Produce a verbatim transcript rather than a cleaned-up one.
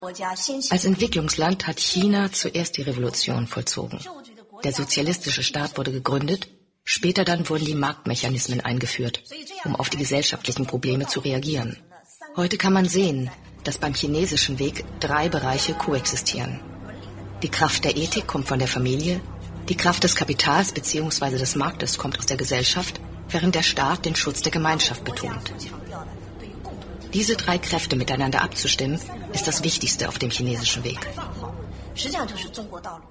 Als Entwicklungsland hat China zuerst die Revolution vollzogen. Der sozialistische Staat wurde gegründet, später dann wurden die Marktmechanismen eingeführt, um auf die gesellschaftlichen Probleme zu reagieren. Heute kann man sehen, dass beim chinesischen Weg drei Bereiche koexistieren. Die Kraft der Ethik kommt von der Familie, die Kraft des Kapitals bzw. des Marktes kommt aus der Gesellschaft, während der Staat den Schutz der Gemeinschaft betont. Diese drei Kräfte miteinander abzustimmen, ist das Wichtigste auf dem chinesischen Weg.